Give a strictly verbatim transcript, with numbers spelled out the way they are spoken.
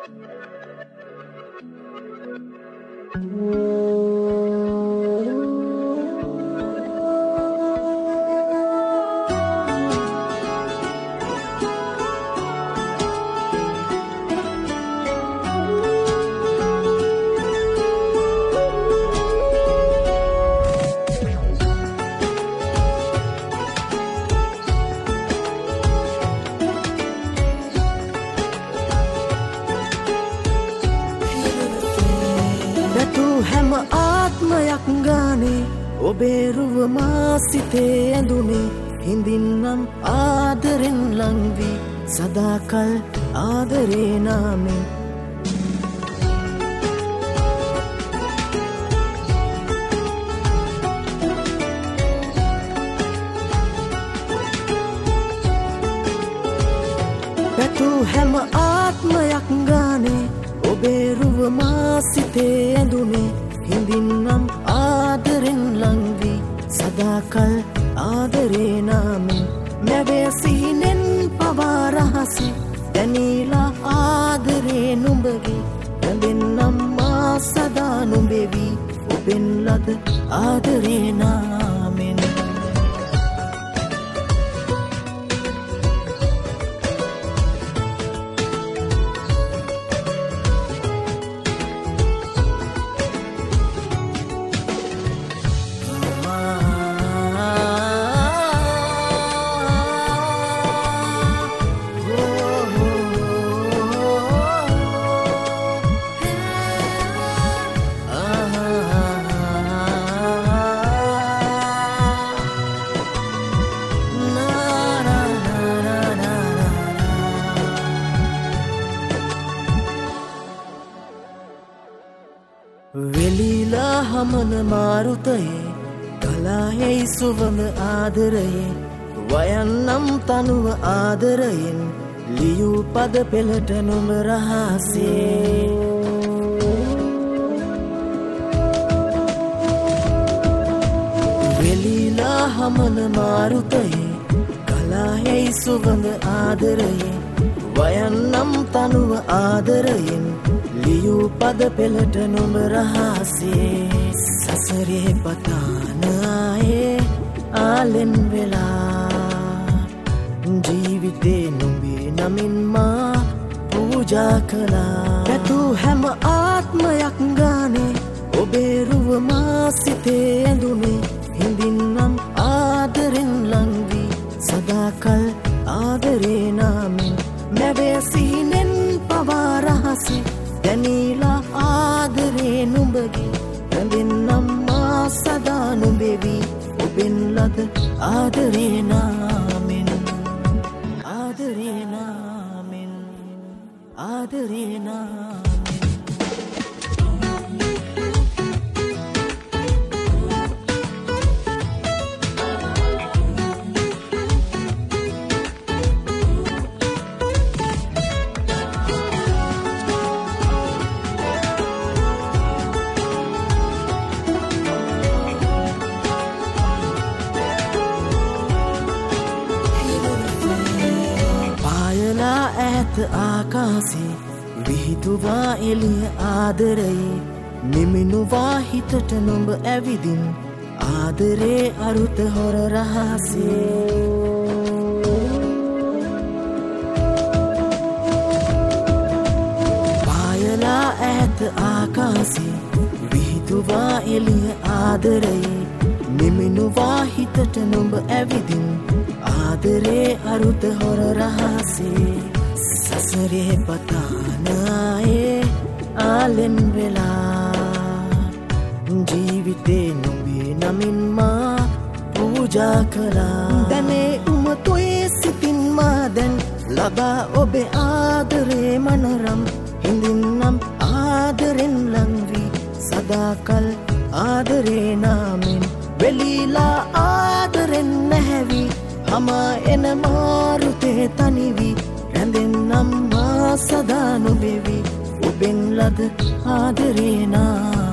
හැම ආත්මයක් ගානේ ඔබේ රුව මා සිතේ ඇඳුනේ හිඳින්නම් ආදරෙන් ලං වී සදාකල් ආදරේ නාමෙන් පැතු හැම ආත්මයක් ගානේ ඔබේ රුව මා සිතේ ඇඳුනේ හිඳින්නම් ආදරෙන් ලං වී සදාකල් ආදරේ නාමෙන් මැවේ සිහිනෙන් පවා රහසේ දැනීලා ආදරේ නුඹගේ රැඳෙන්නම් මා සදා නුඹෙවි ඔබෙන් ලද ආදරේ නාමෙන් වෙලීලා හමන මාරුතයේ කලායෙයි සුවඳ ආදරයේ වයන්නම් තනුව ආදරයෙන් ලියූ පද පෙළට නොම රහසේ වෙලීලා හමන මාරුතයේ කලායෙයි සුවඳ ආදරයේ වයන්නම් තනුව ආදරයෙන් ලියූ පද පෙළට නොම රහසේ සසරේ පතාන ආයේ ආලෙන් වෙලා ජීවිතේ නුඹේ නමින් මා පූජා කළා පැතු හැම ආත්මයක් ගානේ ඔබේ රුව මා සිතේ ඇඳුනේ හිඳින්නම් ආදරෙන් ලං වී සදාකල් ආදරේ නාමෙන් මැවේ සිහිනෙන් පවා රහසේ දැනීලා ආදරේ නුඹගේ රැඳෙන්නම් මා සදා නුඹෙවි ඔබෙන් ලද ආදරේ නාමෙන් ආදරේ නාමෙන් ආදරේ නාමෙන් ඈත ආකාසේ විහිදුවා එළිය ආදරයේ නිමිනුවා හිතට නොඹ ඇවිදින් ආදරේ අරුත හොර රහසේ පායලා ඈත ආකාසේ විහිදුවා එළිය ආදරයේ නිමිනුවා හිතට නොඹ ඇවිදින් ආදරේ අරුත හොර රහසේ සසරේ පතාන ආයේ ආලෙන් වෙලා ජීවිතේ නුඹේ නමින් මා පූජා කළා දැනේ උමතුයේ සිතින් මා දැන් ලබා ඔබේ ආදරේ මනරම් හිඳින්නම් ආදරෙන් ලං වී සදාකල් ආදරේ නාමෙන් වෙලීලා ආදරෙන් නැහැවි හමා එන මාරුතේ තනිවි රැඳෙන්නම් මා සදා නුඹෙවි ඔබෙන් ලද ආදරේ නාමෙන්